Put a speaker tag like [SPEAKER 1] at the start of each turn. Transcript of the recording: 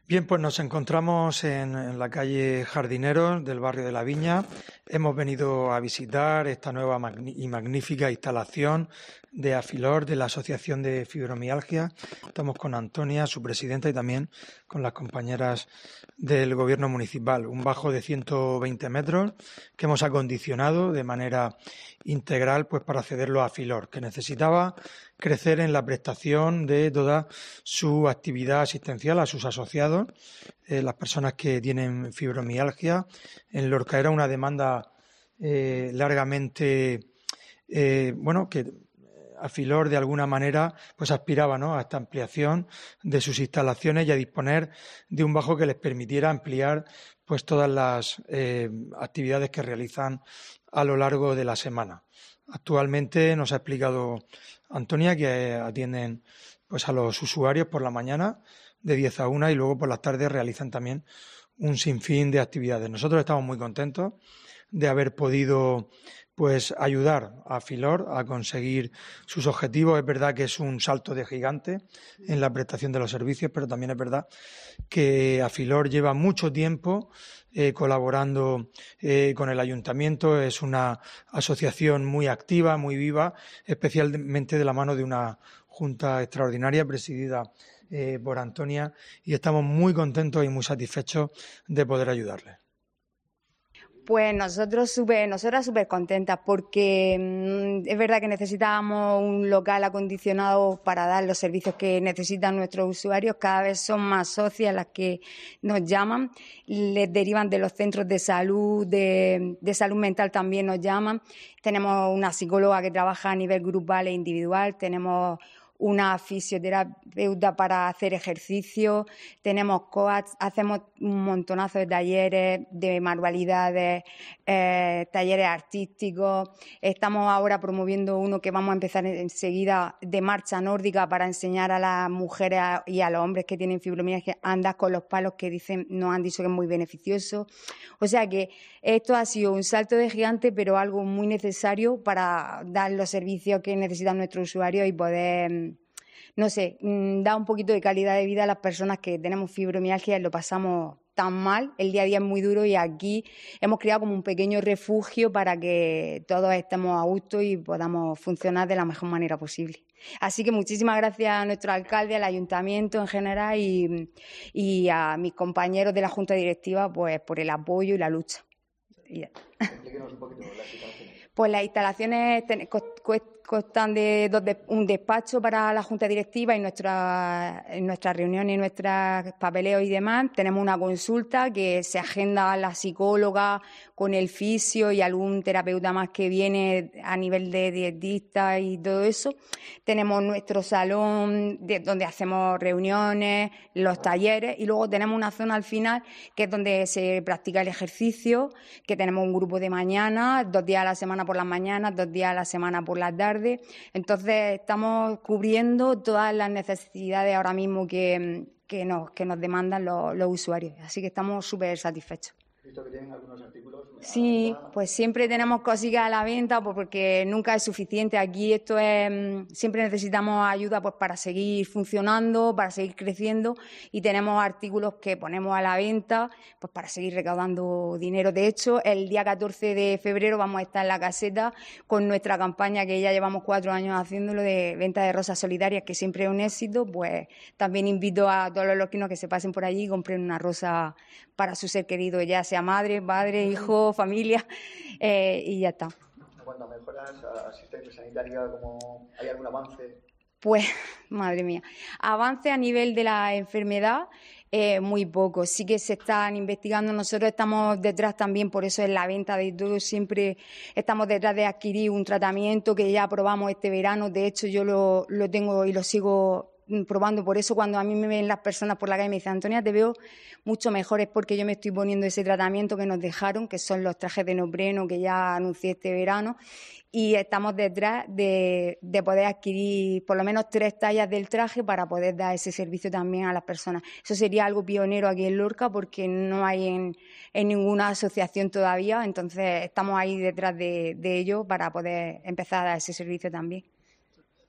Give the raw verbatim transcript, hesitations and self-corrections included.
[SPEAKER 1] Bien, pues nos encontramos en, en la calle Jardineros del barrio de La Viña. Hemos venido a visitar esta nueva magni- y magnífica instalación de Afilor, de la Asociación de Fibromialgia. Estamos con Antonia, su presidenta, y también con las compañeras del Gobierno municipal. Un bajo de ciento veinte metros que hemos acondicionado de manera integral, pues para cederlo a Afilor, que necesitaba crecer en la prestación de toda su actividad asistencial a sus asociados, eh, las personas que tienen fibromialgia. En Lorca era una demanda eh, largamente, eh, bueno, que Afilor de alguna manera pues aspiraba, ¿no?, a esta ampliación de sus instalaciones y a disponer de un bajo que les permitiera ampliar pues todas las eh, actividades que realizan a lo largo de la semana. Actualmente nos ha explicado Antonia que atienden pues a los usuarios por la mañana de diez a una y luego por las tardes realizan también un sinfín de actividades. Nosotros estamos muy contentos de haber podido pues ayudar a Afilor a conseguir sus objetivos. Es verdad que es un salto de gigante en la prestación de los servicios, pero también es verdad que Afilor lleva mucho tiempo eh, colaborando eh, con el ayuntamiento. Es una asociación muy activa, muy viva, especialmente de la mano de una junta extraordinaria presidida eh, por Antonia, y estamos muy contentos y muy satisfechos de poder ayudarles.
[SPEAKER 2] Pues nosotros super, nosotras súper contentas porque mmm, es verdad que necesitábamos un local acondicionado para dar los servicios que necesitan nuestros usuarios. Cada vez son más socias las que nos llaman, les derivan de los centros de salud, de, de salud mental también nos llaman. Tenemos una psicóloga que trabaja a nivel grupal e individual, tenemos una fisioterapeuta para hacer ejercicio, tenemos coach, hacemos un montonazo de talleres de manualidades, eh, talleres artísticos. Estamos ahora promoviendo uno que vamos a empezar enseguida de marcha nórdica para enseñar a las mujeres y a los hombres que tienen fibromialgia a andar con los palos, que dicen, nos han dicho que es muy beneficioso. O sea que esto ha sido un salto de gigante, pero algo muy necesario para dar los servicios que necesitan nuestros usuarios y poder, no sé, dar un poquito de calidad de vida a las personas que tenemos fibromialgia y lo pasamos tan mal. El día a día es muy duro y aquí hemos creado como un pequeño refugio para que todos estemos a gusto y podamos funcionar de la mejor manera posible. Así que muchísimas gracias a nuestro alcalde, al ayuntamiento en general y, y a mis compañeros de la junta directiva pues por el apoyo y la lucha. Y ya.
[SPEAKER 3] Explíquenos un poquito las instalaciones.
[SPEAKER 2] Pues las instalaciones constan de, de un despacho para la junta directiva y nuestras nuestras reuniones y nuestros papeleos y demás. Tenemos una consulta que se agenda a la psicóloga con el fisio y algún terapeuta más que viene a nivel de dietista y todo eso. Tenemos nuestro salón de, donde hacemos reuniones, los talleres, y luego tenemos una zona al final que es donde se practica el ejercicio, que tenemos un grupo de mañana, dos días a la semana por las mañanas, dos días a la semana por la tarde. Entonces estamos cubriendo todas las necesidades ahora mismo que, que, nos, que nos demandan los, los usuarios. Así que estamos súper satisfechos.
[SPEAKER 3] Visto que tienen algunos artículos.
[SPEAKER 2] Sí, pues siempre tenemos cositas a la venta porque nunca es suficiente. Aquí esto es, siempre necesitamos ayuda pues para seguir funcionando, para seguir creciendo, y tenemos artículos que ponemos a la venta pues para seguir recaudando dinero. De hecho, el día catorce de febrero vamos a estar en la caseta con nuestra campaña que ya llevamos cuatro años haciéndolo de venta de rosas solidarias, que siempre es un éxito. Pues también invito a todos los lorquinos que se pasen por allí y compren una rosa para su ser querido, ya sea madre, padre, hijo, familia, eh, y ya está.
[SPEAKER 3] En cuanto a mejoras, a asistencia sanitaria, ¿cómo hay algún avance?
[SPEAKER 2] Pues, madre mía, avance a nivel de la enfermedad, eh, muy poco. Sí que se están investigando, nosotros estamos detrás también, por eso en la venta de todo siempre estamos detrás de adquirir un tratamiento que ya probamos este verano. De hecho, yo lo, lo tengo y lo sigo probando. Por eso cuando a mí me ven las personas por la calle y me dicen, Antonia, te veo mucho mejor, es porque yo me estoy poniendo ese tratamiento que nos dejaron, que son los trajes de neopreno que ya anuncié este verano, y estamos detrás de, de poder adquirir por lo menos tres tallas del traje para poder dar ese servicio también a las personas. Eso sería algo pionero aquí en Lorca porque no hay en, en ninguna asociación todavía, entonces estamos ahí detrás de, de ello para poder empezar a dar ese servicio también.